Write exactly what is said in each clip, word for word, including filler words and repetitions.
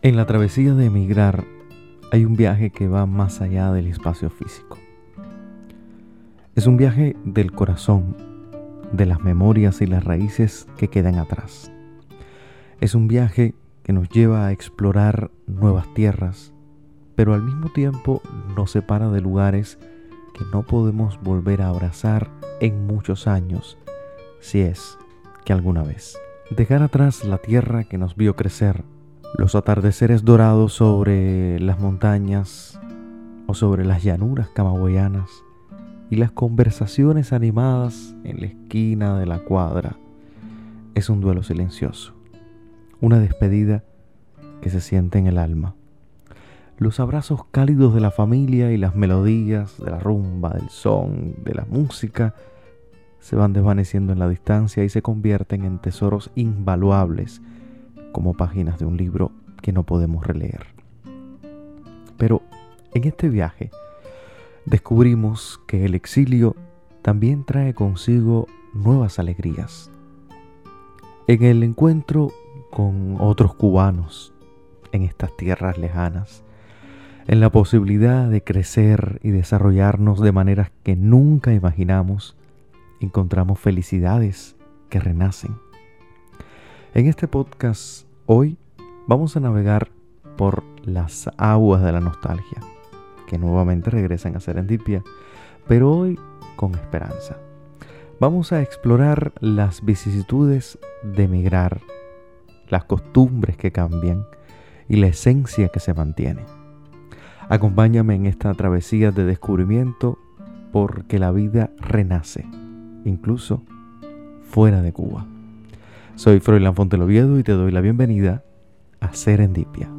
En la travesía de emigrar hay un viaje que va más allá del espacio físico. Es un viaje del corazón, de las memorias y las raíces que quedan atrás. Es un viaje que nos lleva a explorar nuevas tierras, pero al mismo tiempo nos separa de lugares que no podemos volver a abrazar en muchos años, si es que alguna vez. Dejar atrás la tierra que nos vio crecer, los atardeceres dorados sobre las montañas o sobre las llanuras camagüeyanas y las conversaciones animadas en la esquina de la cuadra, es un duelo silencioso, una despedida que se siente en el alma. Los abrazos cálidos de la familia y las melodías de la rumba, del son, de la música se van desvaneciendo en la distancia y se convierten en tesoros invaluables, como páginas de un libro que no podemos releer. Pero en este viaje descubrimos que el exilio también trae consigo nuevas alegrías. En el encuentro con otros cubanos en estas tierras lejanas, en la posibilidad de crecer y desarrollarnos de maneras que nunca imaginamos, encontramos felicidades que renacen. En este podcast hoy vamos a navegar por las aguas de la nostalgia, que nuevamente regresan a Serendipia, pero hoy con esperanza. Vamos a explorar las vicisitudes de emigrar, las costumbres que cambian y la esencia que se mantiene. Acompáñame en esta travesía de descubrimiento, porque la vida renace, incluso fuera de Cuba. Soy Froilán Fonteloviedo y te doy la bienvenida a Serendipia.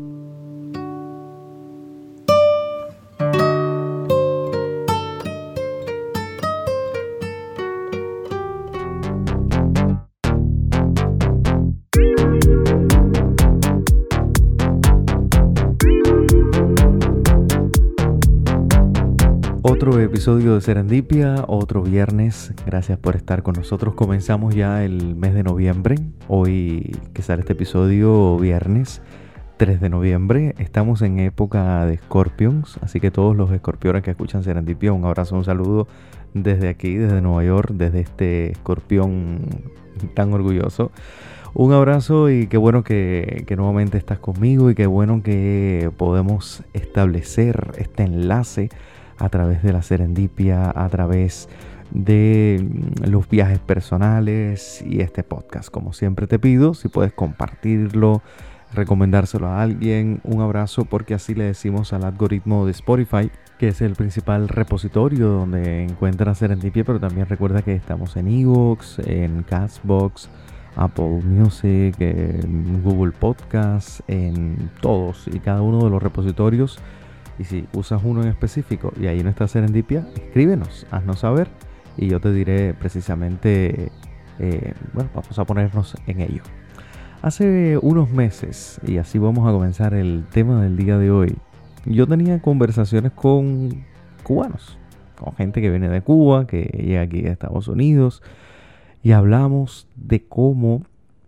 Otro episodio de Serendipia, otro viernes. Gracias por estar con nosotros. Comenzamos ya el mes de noviembre. Hoy que sale este episodio, viernes tres de noviembre. Estamos en época de Scorpions, así que todos los escorpiones que escuchan Serendipia, un abrazo, un saludo desde aquí, desde Nueva York, desde este escorpión tan orgulloso. Un abrazo y qué bueno que, que nuevamente estás conmigo y qué bueno que podemos establecer este enlace a través de la serendipia, a través de los viajes personales y este podcast. Como siempre te pido, si puedes compartirlo, recomendárselo a alguien, un abrazo, porque así le decimos al algoritmo de Spotify, que es el principal repositorio donde encuentras Serendipia, pero también recuerda que estamos en iVoox, en Castbox, Apple Music, en Google Podcast, en todos y cada uno de los repositorios. Y si usas uno en específico y ahí no está Serendipia, escríbenos, haznos saber y yo te diré precisamente, eh, bueno, vamos a ponernos en ello. Hace unos meses, y así vamos a comenzar el tema del día de hoy, yo tenía conversaciones con cubanos, con gente que viene de Cuba, que llega aquí a Estados Unidos, y hablamos de cómo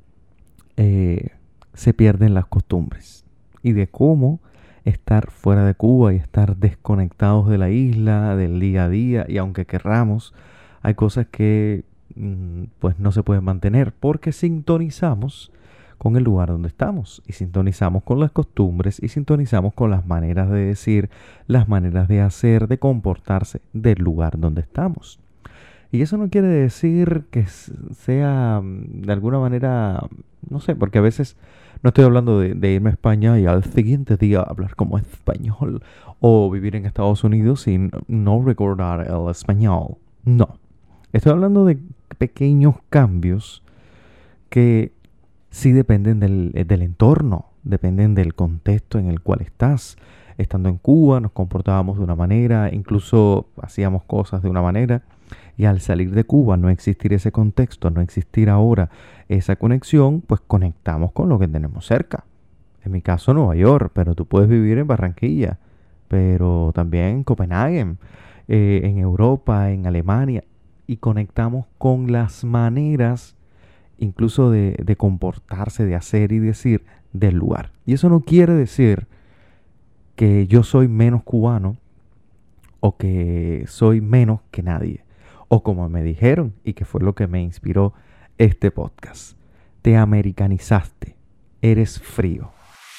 eh, se pierden las costumbres y de cómo estar fuera de Cuba y estar desconectados de la isla, del día a día, y aunque querramos, hay cosas que mm, pues no se pueden mantener porque sintonizamos con el lugar donde estamos y sintonizamos con las costumbres y sintonizamos con las maneras de decir, las maneras de hacer, de comportarse del lugar donde estamos. Y eso no quiere decir que sea de alguna manera, no sé, porque a veces no estoy hablando de, de irme a España y al siguiente día hablar como español o vivir en Estados Unidos sin no recordar el español. No. Estoy hablando de pequeños cambios que sí dependen del, del entorno, dependen del contexto en el cual estás. Estando en Cuba nos comportábamos de una manera, incluso hacíamos cosas de una manera. Y al salir de Cuba, no existir ese contexto, no existir ahora esa conexión, pues conectamos con lo que tenemos cerca. En mi caso, Nueva York, pero tú puedes vivir en Barranquilla, pero también en Copenhague, eh, en Europa, en Alemania, y conectamos con las maneras incluso de, de comportarse, de hacer y decir del lugar. Y eso no quiere decir que yo soy menos cubano o que soy menos que nadie. O como me dijeron, y que fue lo que me inspiró este podcast: te americanizaste, eres frío.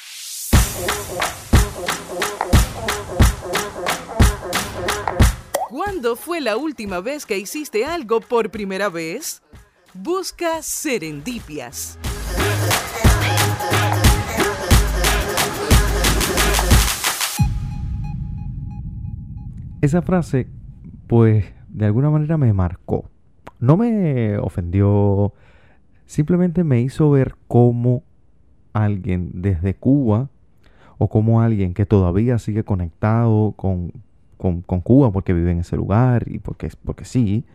¿Cuándo fue la última vez que hiciste algo por primera vez? Busca Serendipias. Esa frase, pues, de alguna manera me marcó. No me ofendió, simplemente me hizo ver cómo alguien desde Cuba, o como alguien que todavía sigue conectado con, con, con Cuba porque vive en ese lugar y porque, porque sí,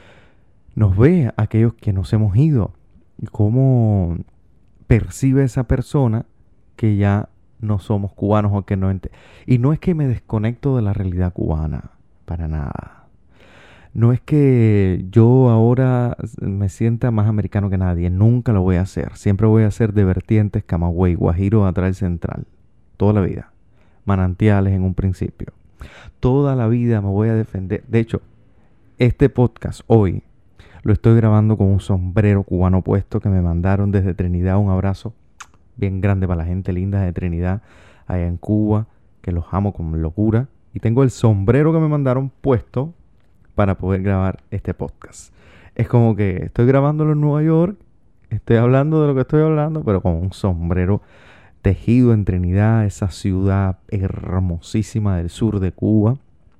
nos ve a aquellos que nos hemos ido, y cómo percibe esa persona que ya no somos cubanos o que no ent- y no es que me desconecto de la realidad cubana, para nada. No es que yo ahora me sienta más americano que nadie, nunca lo voy a hacer. Siempre voy a hacer de vertientes, Camagüey, Guajiro, Atrail Central, toda la vida. Manantiales en un principio. Toda la vida me voy a defender. De hecho, este podcast hoy lo estoy grabando con un sombrero cubano puesto que me mandaron desde Trinidad. Un abrazo bien grande para la gente linda de Trinidad, allá en Cuba, que los amo con locura. Y tengo el sombrero que me mandaron puesto para poder grabar este podcast. Es como que estoy grabándolo en Nueva York, estoy hablando de lo que estoy hablando, pero con un sombrero tejido en Trinidad, esa ciudad hermosísima del sur de Cuba,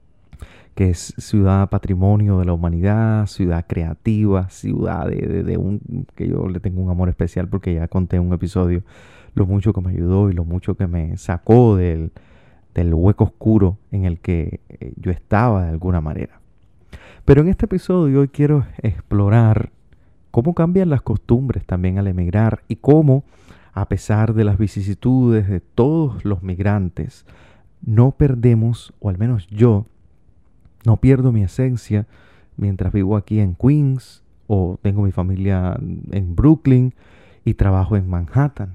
que es ciudad patrimonio de la humanidad, ciudad creativa, ciudad de, de, de un, que yo le tengo un amor especial porque ya conté en un episodio lo mucho que me ayudó y lo mucho que me sacó del, del hueco oscuro en el que yo estaba de alguna manera. Pero en este episodio hoy quiero explorar cómo cambian las costumbres también al emigrar y cómo, a pesar de las vicisitudes de todos los migrantes, no perdemos, o al menos yo, no pierdo mi esencia mientras vivo aquí en Queens o tengo mi familia en Brooklyn y trabajo en Manhattan.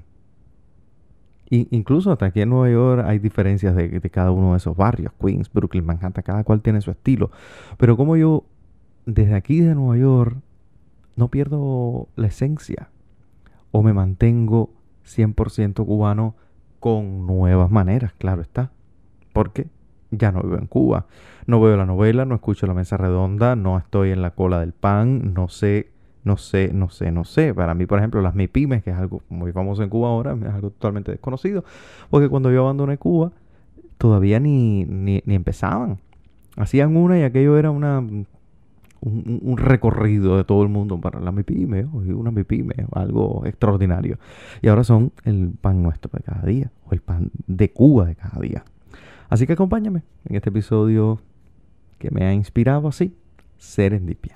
Y incluso hasta aquí en Nueva York hay diferencias de, de cada uno de esos barrios, Queens, Brooklyn, Manhattan, cada cual tiene su estilo. Pero como yo desde aquí de Nueva York no pierdo la esencia o me mantengo cien por ciento cubano con nuevas maneras, claro está. ¿Por qué? Ya no vivo en Cuba, no veo la novela, no escucho la mesa redonda, no estoy en la cola del pan, no sé, no sé, no sé, no sé. Para mí, por ejemplo, las MIPYMES, que es algo muy famoso en Cuba ahora, es algo totalmente desconocido, porque cuando yo abandoné Cuba, todavía ni, ni, ni empezaban. Hacían una y aquello era una, un, un recorrido de todo el mundo para la MIPYME, una MIPYME, algo extraordinario. Y ahora son el pan nuestro de cada día, o el pan de Cuba de cada día. Así que acompáñame en este episodio que me ha inspirado así, Serendipia.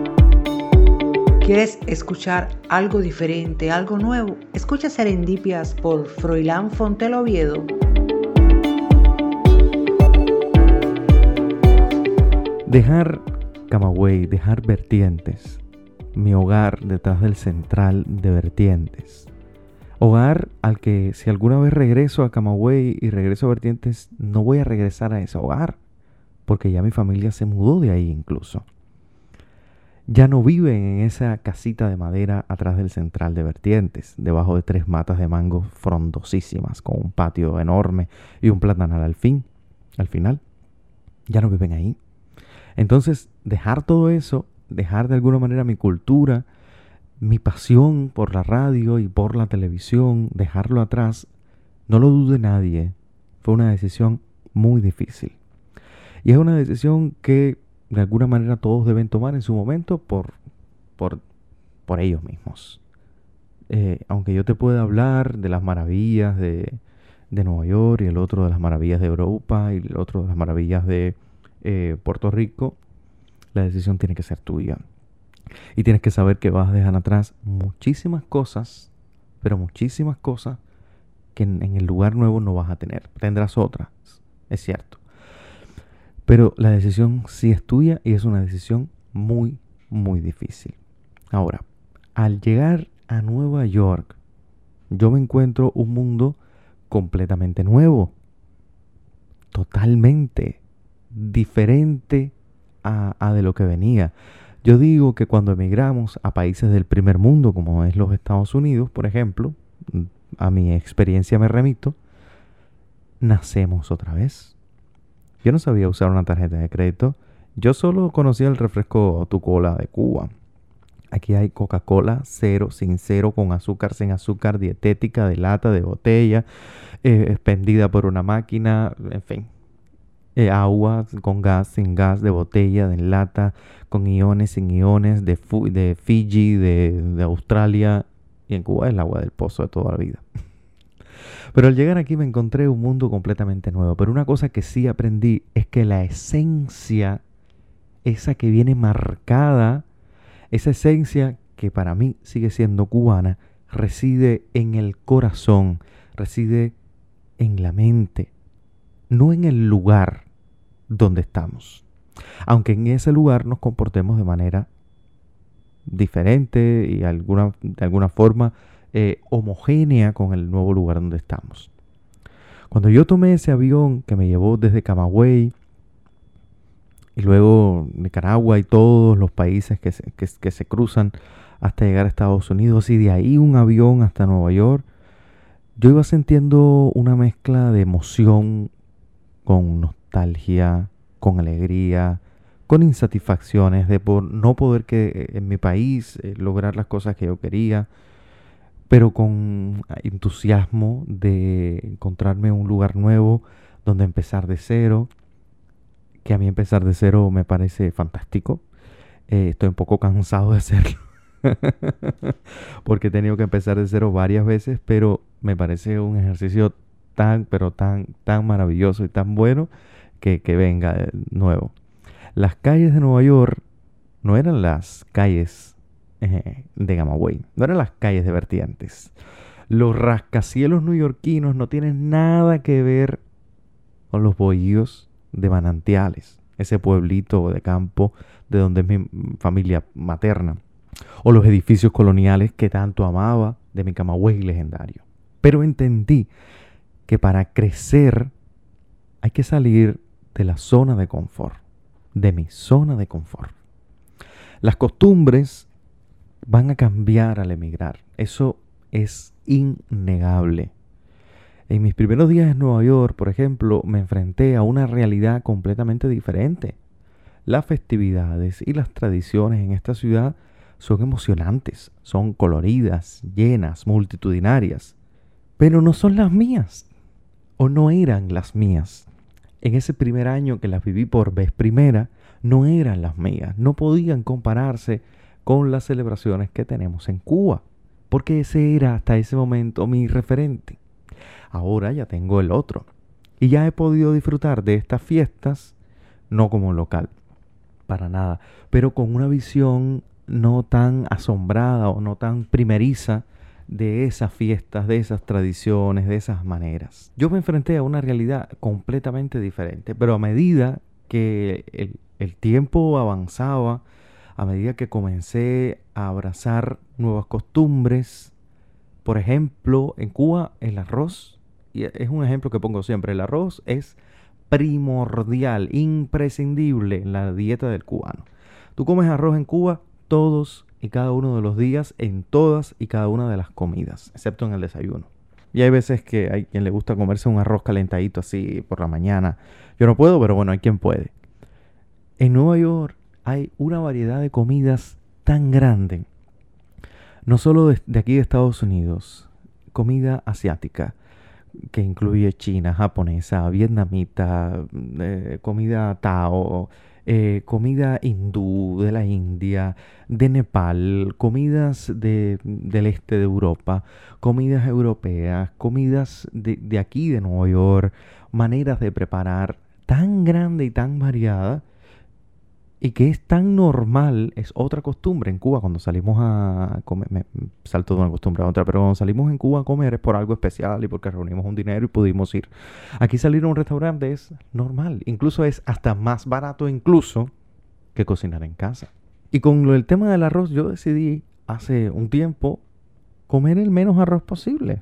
¿Quieres escuchar algo diferente, algo nuevo? Escucha Serendipias por Froilán Fontel Oviedo. Dejar Camagüey, dejar Vertientes, mi hogar detrás del central de Vertientes. Hogar al que si alguna vez regreso a Camagüey y regreso a Vertientes, no voy a regresar a ese hogar, porque ya mi familia se mudó de ahí incluso. Ya no viven en esa casita de madera atrás del central de Vertientes, debajo de tres matas de mango frondosísimas, con un patio enorme y un platanal al fin, al final. Ya no viven ahí. Entonces, dejar todo eso, dejar de alguna manera mi cultura, mi pasión por la radio y por la televisión, dejarlo atrás, no lo dude nadie, fue una decisión muy difícil. Y es una decisión que de alguna manera todos deben tomar en su momento por, por, por ellos mismos. Eh, aunque yo te pueda hablar de las maravillas de, de Nueva York y el otro de las maravillas de Europa y el otro de las maravillas de eh, Puerto Rico, la decisión tiene que ser tuya. Y tienes que saber que vas a dejar atrás muchísimas cosas, pero muchísimas cosas que en, en el lugar nuevo no vas a tener. Tendrás otras, es cierto. Pero la decisión sí es tuya y es una decisión muy, muy difícil. Ahora, al llegar a Nueva York, Yo me encuentro un mundo completamente nuevo, totalmente diferente a, a de lo que venía. Yo digo que cuando emigramos a países del primer mundo, como es los Estados Unidos, por ejemplo, a mi experiencia me remito, nacemos otra vez. Yo no sabía usar una tarjeta de crédito. Yo solo conocía el refresco Tu Cola de Cuba. Aquí hay Coca-Cola cero, sin cero, con azúcar, sin azúcar, dietética, de lata, de botella, eh, expendida por una máquina, en fin. Eh, agua con gas, sin gas, de botella, de lata, con iones, sin iones, de, Fu- de Fiji, de, de Australia. Y en Cuba es el agua del pozo de toda la vida. Pero al llegar aquí me encontré un mundo completamente nuevo. Pero una cosa que sí aprendí es que la esencia, esa que viene marcada, esa esencia que para mí sigue siendo cubana, reside en el corazón, reside en la mente, no en el lugar donde estamos. Aunque en ese lugar nos comportemos de manera diferente y alguna, de alguna forma eh, homogénea con el nuevo lugar donde estamos. Cuando yo tomé ese avión que me llevó desde Camagüey y luego Nicaragua y todos los países que se, que, que se cruzan hasta llegar a Estados Unidos y de ahí un avión hasta Nueva York, yo iba sintiendo una mezcla de emoción con nostalgia, con alegría, con insatisfacciones de por no poder que en mi país eh, lograr las cosas que yo quería, pero con entusiasmo de encontrarme un lugar nuevo donde empezar de cero, que a mí empezar de cero me parece fantástico. Eh, estoy un poco cansado de hacerlo porque he tenido que empezar de cero varias veces, pero me parece un ejercicio tan, pero tan, tan maravilloso y tan bueno que, que venga de nuevo. Las calles de Nueva York no eran las calles eh, de Camagüey, no eran las calles de Vertientes. Los rascacielos neoyorquinos no tienen nada que ver con los bohíos de Manantiales, ese pueblito de campo de donde es mi familia materna, o los edificios coloniales que tanto amaba de mi Camagüey legendario. Pero entendí que para crecer hay que salir de la zona de confort, de mi zona de confort. Las costumbres van a cambiar al emigrar, eso es innegable. En mis primeros días en Nueva York, por ejemplo, me enfrenté a una realidad completamente diferente. Las festividades y las tradiciones en esta ciudad son emocionantes, son coloridas, llenas, multitudinarias, pero no son las mías, o no eran las mías. En ese primer año que las viví por vez primera, no eran las mías, no podían compararse con las celebraciones que tenemos en Cuba, porque ese era hasta ese momento mi referente. Ahora ya tengo el otro y ya he podido disfrutar de estas fiestas, no como local, para nada, pero con una visión no tan asombrada o no tan primeriza de esas fiestas, de esas tradiciones, de esas maneras. Yo me enfrenté a una realidad completamente diferente, pero a medida que el, el tiempo avanzaba, a medida que comencé a abrazar nuevas costumbres, por ejemplo, en Cuba el arroz, y es un ejemplo que pongo siempre, el arroz es primordial, imprescindible en la dieta del cubano. Tú comes arroz en Cuba todos y cada uno de los días, en todas y cada una de las comidas, excepto en el desayuno. Y hay veces que hay quien le gusta comerse un arroz calentadito así por la mañana. Yo no puedo, pero bueno, hay quien puede. En Nueva York hay una variedad de comidas tan grande, no solo de, de aquí de Estados Unidos, comida asiática, que incluye china, japonesa, vietnamita, eh, comida tao, eh, comida hindú de la India, de Nepal, comidas de, del este de Europa, comidas europeas, comidas de, de aquí de Nueva York, maneras de preparar tan grande y tan variada, y que es tan normal, es otra costumbre en Cuba cuando salimos a comer, me salto de una costumbre a otra, pero cuando salimos en Cuba a comer es por algo especial y porque reunimos un dinero y pudimos ir. Aquí salir a un restaurante es normal, incluso es hasta más barato incluso que cocinar en casa. Y con el tema del arroz yo decidí hace un tiempo comer el menos arroz posible.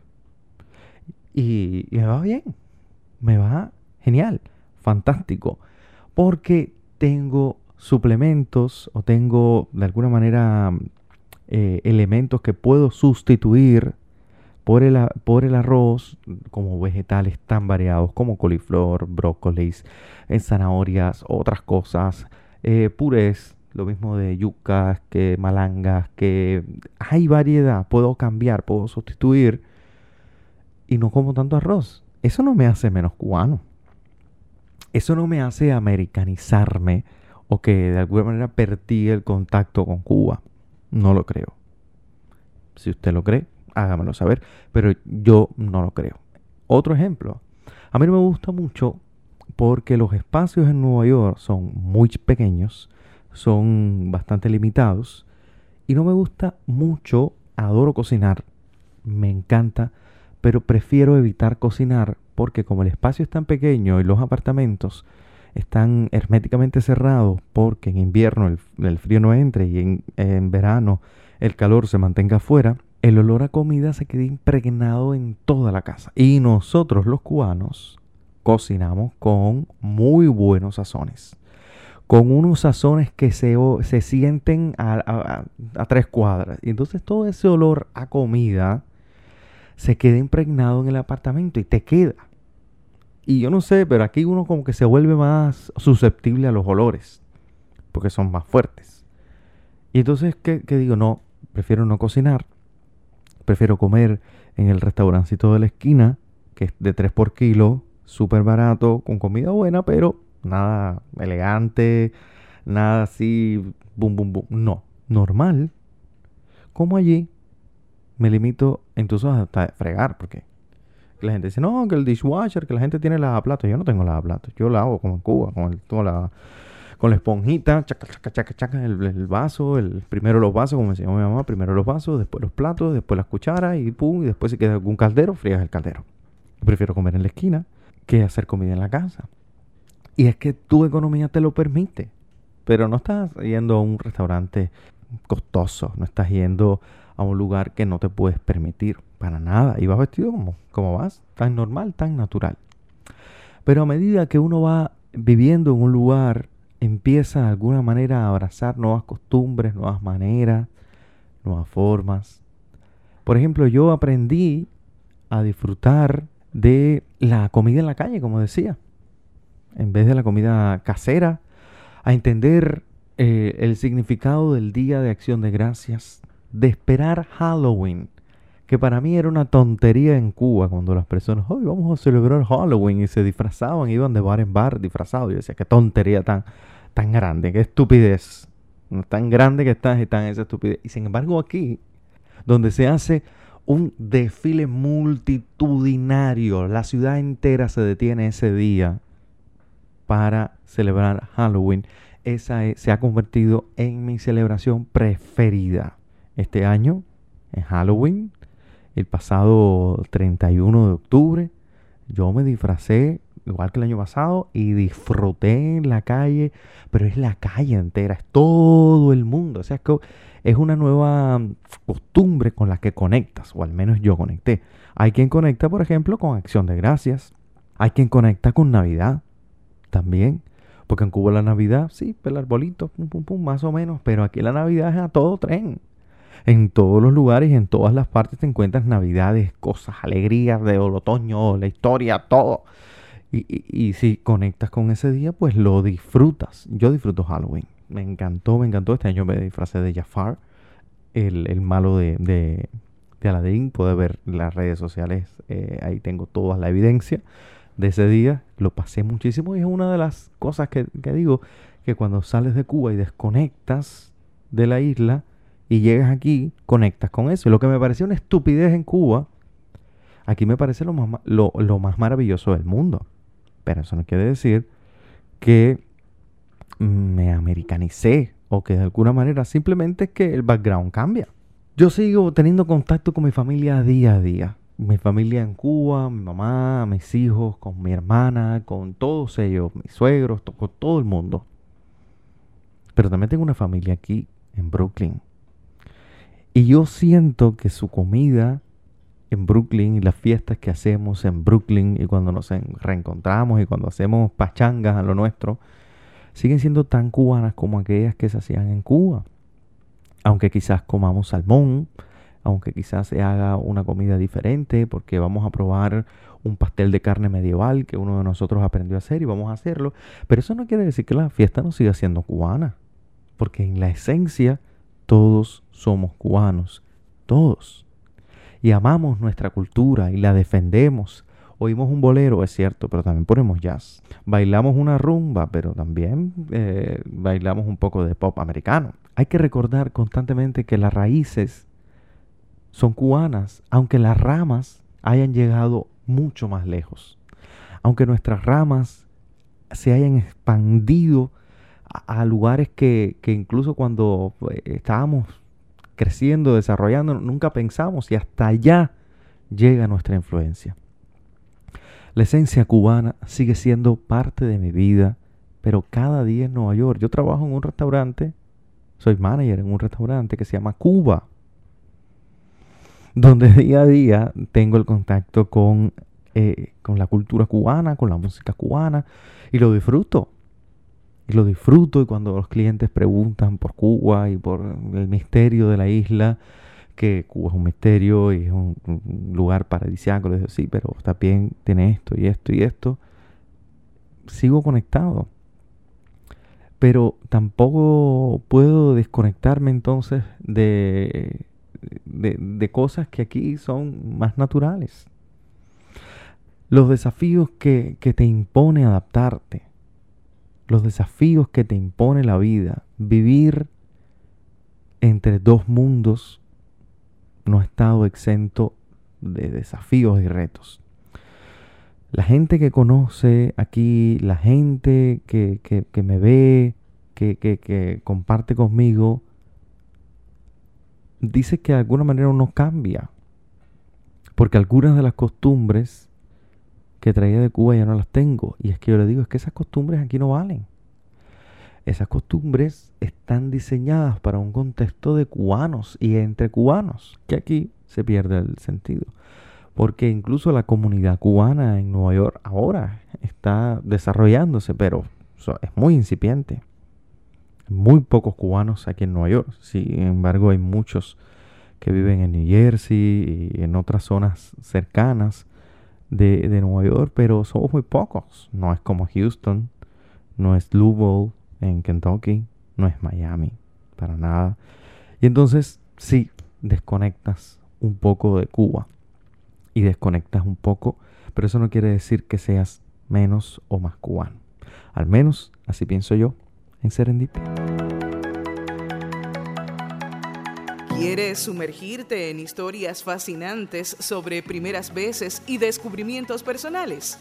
Y, y me va bien, me va genial, fantástico, porque tengo suplementos o tengo de alguna manera eh, elementos que puedo sustituir por el, a- por el arroz, como vegetales tan variados como coliflor, brócolis, eh, zanahorias, otras cosas, eh, purés, lo mismo de yucas, que malangas, que hay variedad, puedo cambiar, puedo sustituir y no como tanto arroz. Eso no me hace menos cubano. Eso no me hace americanizarme o que de alguna manera perdí el contacto con Cuba. No lo creo. Si usted lo cree, hágamelo saber, pero yo no lo creo. Otro ejemplo. A mí no me gusta mucho porque los espacios en Nueva York son muy pequeños, son bastante limitados y no me gusta mucho. Adoro cocinar, me encanta, pero prefiero evitar cocinar porque como el espacio es tan pequeño y los apartamentos están herméticamente cerrados porque en invierno el, el frío no entre y en, en verano el calor se mantenga afuera, el olor a comida se queda impregnado en toda la casa. Y nosotros los cubanos cocinamos con muy buenos sazones. Con unos sazones que se, o- se sienten a, a- a- a tres cuadras. Y entonces todo ese olor a comida se queda impregnado en el apartamento y te queda. Y yo no sé, pero aquí uno como que se vuelve más susceptible a los olores, porque son más fuertes. Y entonces, ¿qué, qué digo? No, prefiero no cocinar, prefiero comer en el restaurancito de la esquina, que es de tres por kilo, súper barato, con comida buena, pero nada elegante, nada así, boom, boom, boom. No, normal. Como allí, me limito entonces hasta fregar, porque la gente dice, no, que el dishwasher, que la gente tiene lavaplatos. Yo no tengo lavaplatos. Yo lavo como en Cuba, con, el, con, la, con la esponjita, chaca, chaca, chaca, chaca, el, el vaso, el, primero los vasos, como me enseñó mi mamá, primero los vasos, después los platos, después las cucharas y pum, y después si queda algún caldero, frías el caldero. Yo prefiero comer en la esquina que hacer comida en la casa. Y es que tu economía te lo permite. Pero no estás yendo a un restaurante costoso, no estás yendo a un lugar que no te puedes permitir para nada. Y vas vestido como, como vas, tan normal, tan natural. Pero a medida que uno va viviendo en un lugar, empieza de alguna manera a abrazar nuevas costumbres, nuevas maneras, nuevas formas. Por ejemplo, yo aprendí a disfrutar de la comida en la calle, como decía, en vez de la comida casera, a entender eh, el significado del Día de Acción de Gracias, de esperar Halloween, que para mí era una tontería en Cuba cuando las personas, hoy vamos a celebrar Halloween y se disfrazaban, iban de bar en bar disfrazados. Yo decía, qué tontería tan, tan grande, qué estupidez, no, tan grande que está y tan esa estupidez. Y sin embargo aquí, donde se hace un desfile multitudinario, la ciudad entera se detiene ese día para celebrar Halloween. Esa es- se ha convertido en mi celebración preferida. Este año, en Halloween, el pasado treinta y uno de octubre, yo me disfracé igual que el año pasado y disfruté en la calle, pero es la calle entera, es todo el mundo. O sea, es, que es una nueva mm, costumbre con la que conectas, o al menos yo conecté. Hay quien conecta, por ejemplo, con Acción de Gracias. Hay quien conecta con Navidad también. Porque en Cuba la Navidad, sí, el arbolito, pum, pum, pum, más o menos. Pero aquí la Navidad es a todo tren. En todos los lugares y en todas las partes te encuentras navidades, cosas, alegrías del otoño, la historia, todo. Y, y, y si conectas con ese día, pues lo disfrutas. Yo disfruto Halloween. Me encantó, me encantó. Este año me disfracé de Jafar, el, el malo de, de, de Aladdin. Puede ver las redes sociales, eh, ahí tengo toda la evidencia de ese día. Lo pasé muchísimo y es una de las cosas que, que digo, que cuando sales de Cuba y desconectas de la isla y llegas aquí, conectas con eso. Y lo que me pareció una estupidez en Cuba, aquí me parece lo más, ma- lo, lo más maravilloso del mundo. Pero eso no quiere decir que me americanicé o que de alguna manera simplemente es que el background cambia. Yo sigo teniendo contacto con mi familia día a día. Mi familia en Cuba, mi mamá, mis hijos, con mi hermana, con todos ellos, mis suegros, to- con todo el mundo. Pero también tengo una familia aquí en Brooklyn. Y yo siento que su comida en Brooklyn y las fiestas que hacemos en Brooklyn y cuando nos reencontramos y cuando hacemos pachangas a lo nuestro, siguen siendo tan cubanas como aquellas que se hacían en Cuba. Aunque quizás comamos salmón, aunque quizás se haga una comida diferente porque vamos a probar un pastel de carne medieval que uno de nosotros aprendió a hacer y vamos a hacerlo. Pero eso no quiere decir que la fiesta no siga siendo cubana, porque en la esencia todos somos cubanos, todos. Y amamos nuestra cultura y la defendemos. Oímos un bolero, es cierto, pero también ponemos jazz. Bailamos una rumba, pero también eh, bailamos un poco de pop americano. Hay que recordar constantemente que las raíces son cubanas, aunque las ramas hayan llegado mucho más lejos. Aunque nuestras ramas se hayan expandido a, a lugares que, que incluso cuando eh, estábamos creciendo, desarrollando, nunca pensamos, y hasta allá llega nuestra influencia. La esencia cubana sigue siendo parte de mi vida, pero cada día en Nueva York. Yo trabajo en un restaurante, soy manager en un restaurante que se llama Cuba, donde día a día tengo el contacto con, eh, con la cultura cubana, con la música cubana, y lo disfruto. Y lo disfruto, y cuando los clientes preguntan por Cuba y por el misterio de la isla, que Cuba es un misterio y es un, un lugar paradisíaco, les digo, sí, pero también tiene esto y esto y esto, sigo conectado. Pero tampoco puedo desconectarme entonces de, de, de cosas que aquí son más naturales. Los desafíos que, que te impone adaptarte, los desafíos que te impone la vida, vivir entre dos mundos, no he estado exento de desafíos y retos. La gente que conoce aquí, la gente que, que, que me ve, que, que, que comparte conmigo, dice que de alguna manera uno cambia. Porque algunas de las costumbres que traía de Cuba ya no las tengo. Y es que yo le digo, es que esas costumbres aquí no valen. Esas costumbres están diseñadas para un contexto de cubanos y entre cubanos, que aquí se pierde el sentido. Porque incluso la comunidad cubana en Nueva York ahora está desarrollándose, pero es muy incipiente. Muy pocos cubanos aquí en Nueva York. Sin embargo, hay muchos que viven en New Jersey y en otras zonas cercanas de, de Nueva York, pero somos muy pocos. No es como Houston, no es Louisville en Kentucky, no es Miami, para nada. Y entonces, sí, desconectas un poco de Cuba y desconectas un poco, pero eso no quiere decir que seas menos o más cubano. Al menos, así pienso yo, en Serendipia. ¿Quieres sumergirte en historias fascinantes sobre primeras veces y descubrimientos personales?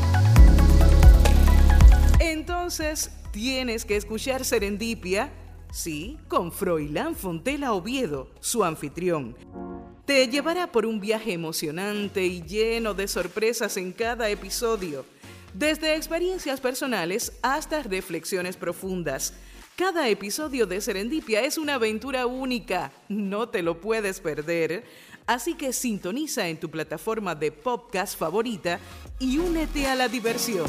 Entonces, tienes que escuchar Serendipia, sí, con Froilán Fontela Oviedo, su anfitrión. Te llevará por un viaje emocionante y lleno de sorpresas en cada episodio, desde experiencias personales hasta reflexiones profundas. Cada episodio de Serendipia es una aventura única, no te lo puedes perder. Así que sintoniza en tu plataforma de podcast favorita y únete a la diversión.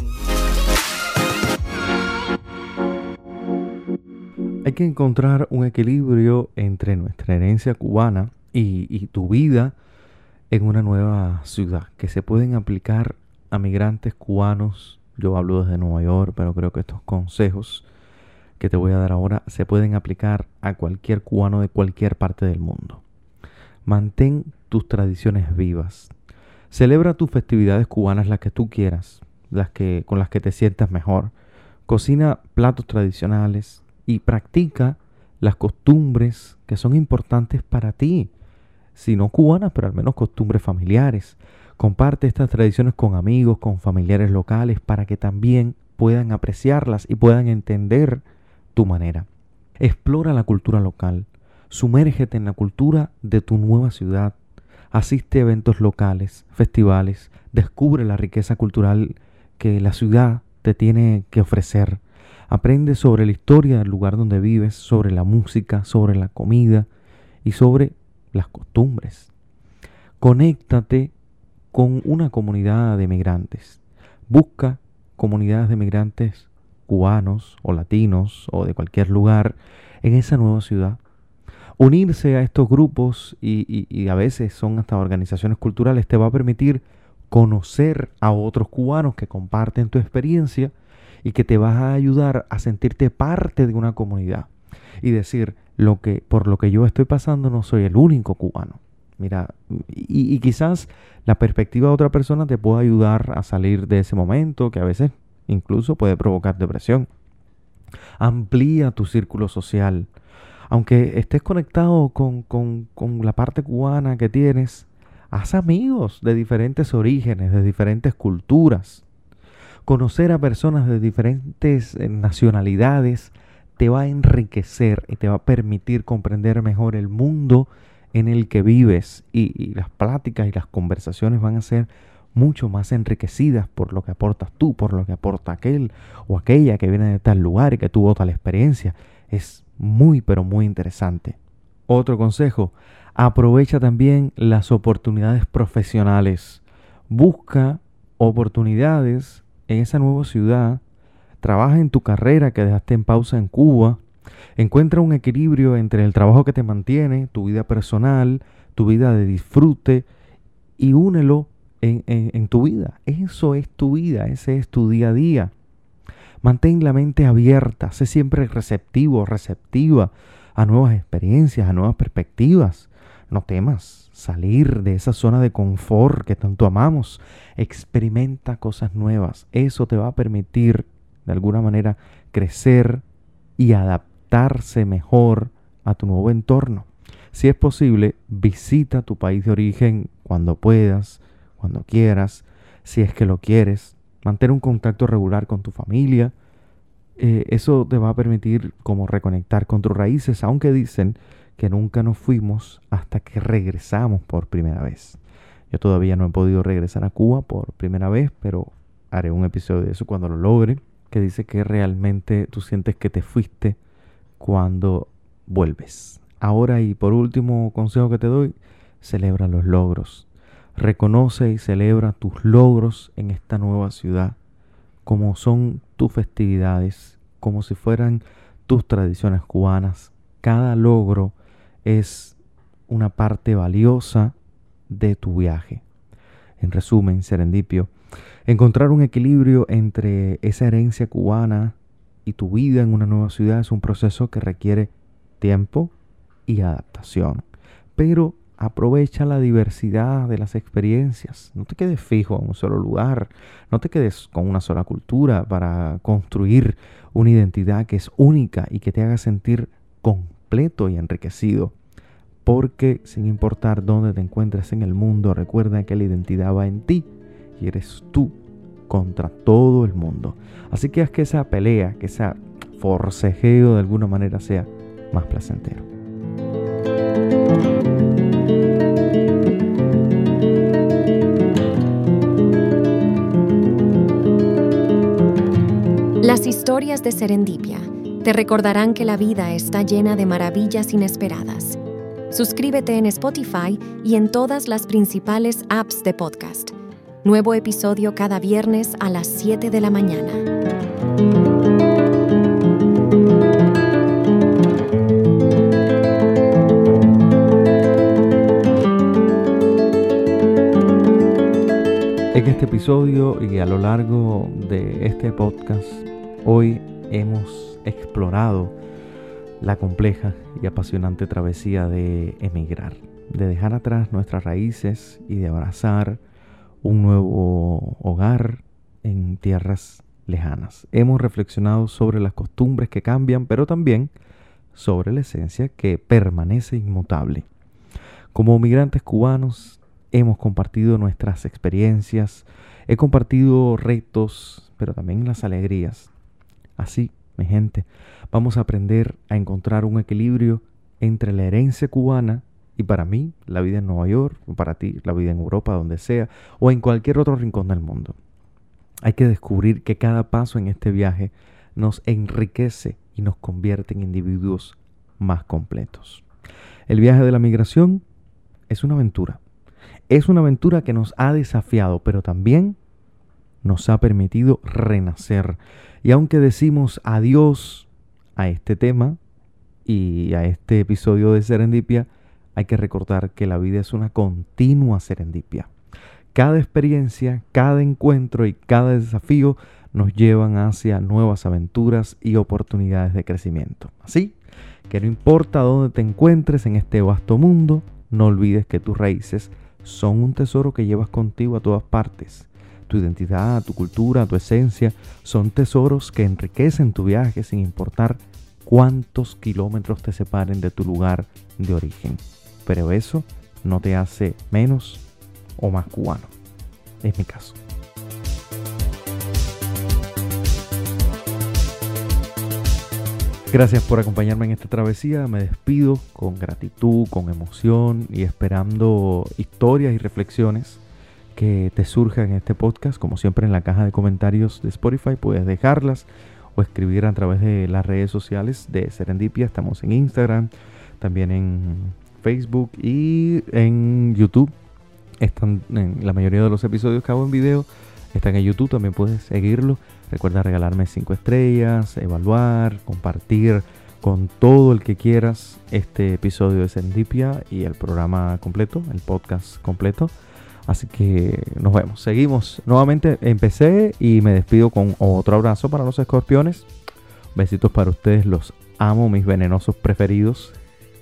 Hay que encontrar un equilibrio entre nuestra herencia cubana y, y tu vida en una nueva ciudad, que se pueden aplicar a migrantes cubanos. Yo hablo desde Nueva York, pero creo que estos consejos que te voy a dar ahora se pueden aplicar a cualquier cubano de cualquier parte del mundo. Mantén tus tradiciones vivas. Celebra tus festividades cubanas, las que tú quieras, las que, con las que te sientas mejor. Cocina platos tradicionales y practica las costumbres que son importantes para ti. Si no cubanas, pero al menos costumbres familiares. Comparte estas tradiciones con amigos, con familiares locales, para que también puedan apreciarlas y puedan entender tu manera. Explora la cultura local. Sumérgete en la cultura de tu nueva ciudad. Asiste a eventos locales, festivales. Descubre la riqueza cultural que la ciudad te tiene que ofrecer. Aprende sobre la historia del lugar donde vives, sobre la música, sobre la comida y sobre las costumbres. Conéctate con una comunidad de migrantes. Busca comunidades de migrantes cubanos o latinos o de cualquier lugar en esa nueva ciudad. Unirse a estos grupos y, y, y a veces son hasta organizaciones culturales te va a permitir conocer a otros cubanos que comparten tu experiencia y que te vas a ayudar a sentirte parte de una comunidad y decir, lo que, por lo que yo estoy pasando no soy el único cubano. Mira, y, y quizás la perspectiva de otra persona te pueda ayudar a salir de ese momento que a veces incluso puede provocar depresión. Amplía tu círculo social. Aunque estés conectado con, con, con la parte cubana que tienes, haz amigos de diferentes orígenes, de diferentes culturas. Conocer a personas de diferentes nacionalidades te va a enriquecer y te va a permitir comprender mejor el mundo en el que vives. Y, y las pláticas y las conversaciones van a ser mucho más enriquecidas por lo que aportas tú, por lo que aporta aquel o aquella que viene de tal lugar y que tuvo tal experiencia. Es muy, pero muy interesante. Otro consejo, aprovecha también las oportunidades profesionales. Busca oportunidades en esa nueva ciudad. Trabaja en tu carrera que dejaste en pausa en Cuba. Encuentra un equilibrio entre el trabajo que te mantiene, tu vida personal, tu vida de disfrute y únelo en, en, en tu vida. Eso es tu vida, ese es tu día a día. Mantén la mente abierta, sé siempre receptivo, receptiva a nuevas experiencias, a nuevas perspectivas. No temas salir de esa zona de confort que tanto amamos. Experimenta cosas nuevas. Eso te va a permitir, de alguna manera, crecer y adaptarse mejor a tu nuevo entorno. Si es posible, visita tu país de origen cuando puedas, cuando quieras, si es que lo quieres. Mantén un contacto regular con tu familia. Eh, eso te va a permitir como reconectar con tus raíces, aunque dicen que nunca nos fuimos hasta que regresamos por primera vez. Yo todavía no he podido regresar a Cuba por primera vez, pero haré un episodio de eso cuando lo logre, que dice que realmente tú sientes que te fuiste cuando vuelves. Ahora y por último consejo que te doy, celebra los logros. Reconoce y celebra tus logros en esta nueva ciudad, como son tus festividades, como si fueran tus tradiciones cubanas. Cada logro es una parte valiosa de tu viaje. En resumen, serendipio, encontrar un equilibrio entre esa herencia cubana y tu vida en una nueva ciudad es un proceso que requiere tiempo y adaptación. Pero aprovecha la diversidad de las experiencias. No te quedes fijo en un solo lugar. No te quedes con una sola cultura para construir una identidad que es única y que te haga sentir completo y enriquecido. Porque sin importar dónde te encuentres en el mundo, recuerda que la identidad va en ti y eres tú contra todo el mundo. Así que haz que esa pelea, que ese forcejeo de alguna manera sea más placentero. Las historias de Serendipia te recordarán que la vida está llena de maravillas inesperadas. Suscríbete en Spotify y en todas las principales apps de podcast. Nuevo episodio cada viernes a las siete de la mañana. En este episodio y a lo largo de este podcast, hoy hemos explorado la compleja y apasionante travesía de emigrar, de dejar atrás nuestras raíces y de abrazar un nuevo hogar en tierras lejanas. Hemos reflexionado sobre las costumbres que cambian, pero también sobre la esencia que permanece inmutable. Como migrantes cubanos, hemos compartido nuestras experiencias, he compartido retos, pero también las alegrías. Así, mi gente, vamos a aprender a encontrar un equilibrio entre la herencia cubana y para mí, la vida en Nueva York, o para ti, la vida en Europa, donde sea, o en cualquier otro rincón del mundo. Hay que descubrir que cada paso en este viaje nos enriquece y nos convierte en individuos más completos. El viaje de la migración es una aventura. Es una aventura que nos ha desafiado, pero también nos ha permitido renacer. Y aunque decimos adiós a este tema y a este episodio de Serendipia, hay que recordar que la vida es una continua serendipia. Cada experiencia, cada encuentro y cada desafío nos llevan hacia nuevas aventuras y oportunidades de crecimiento. Así que no importa dónde te encuentres en este vasto mundo, no olvides que tus raíces son un tesoro que llevas contigo a todas partes. Tu identidad, tu cultura, tu esencia son tesoros que enriquecen tu viaje sin importar cuántos kilómetros te separen de tu lugar de origen. Pero eso no te hace menos o más cubano. Es mi caso. Gracias por acompañarme en esta travesía. Me despido con gratitud, con emoción y esperando historias y reflexiones que te surjan en este podcast. Como siempre, en la caja de comentarios de Spotify puedes dejarlas o escribir a través de las redes sociales de Serendipia. Estamos en Instagram, también en Facebook y en YouTube. Están en la mayoría de los episodios que hago en video están en YouTube, también puedes seguirlo. Recuerda regalarme cinco estrellas, evaluar, compartir con todo el que quieras este episodio de Serendipia y el programa completo, el podcast completo. Así que nos vemos, seguimos. Nuevamente empecé y me despido con otro abrazo para los escorpiones. Besitos para ustedes, los amo, mis venenosos preferidos.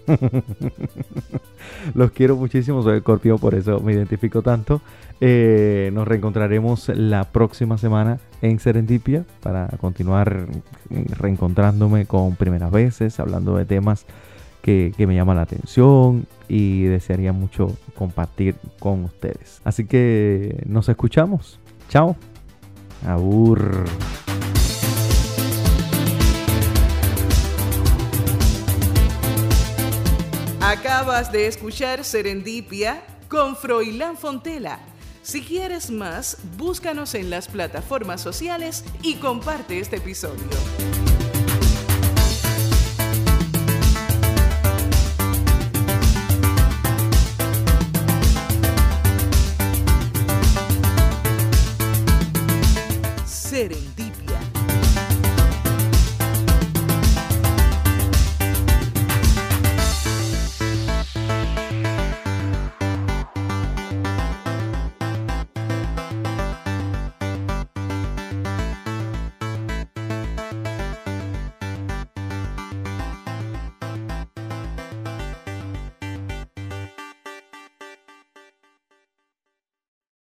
Los quiero muchísimo, soy escorpio, por eso me identifico tanto. Eh, nos reencontraremos la próxima semana en Serendipia para continuar reencontrándome con primeras veces, hablando de temas que, que me llaman la atención y desearía mucho compartir con ustedes. Así que nos escuchamos. Chao. Abur. Acabas de escuchar Serendipia con Froilán Fontela. Si quieres más, búscanos en las plataformas sociales y comparte este episodio.